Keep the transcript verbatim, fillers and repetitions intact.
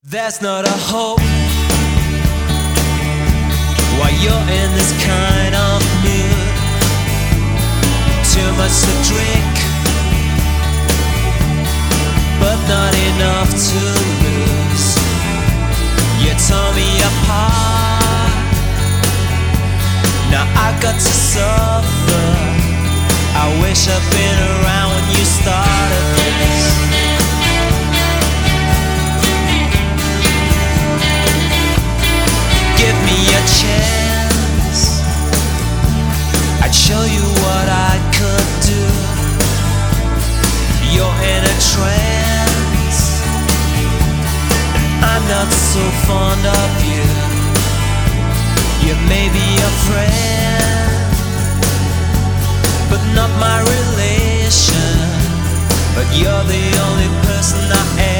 There's not a hope while you're in this kind of mood. Too much to drink, but not enough to lose. You tore me apart, now I got to suffer. I wish I'd been around when you started this. Give me a chance, I'd show you what I could do. You're in a trance, I'm not so fond of you. You may be a friend, but not my relation. But you're the only person I am.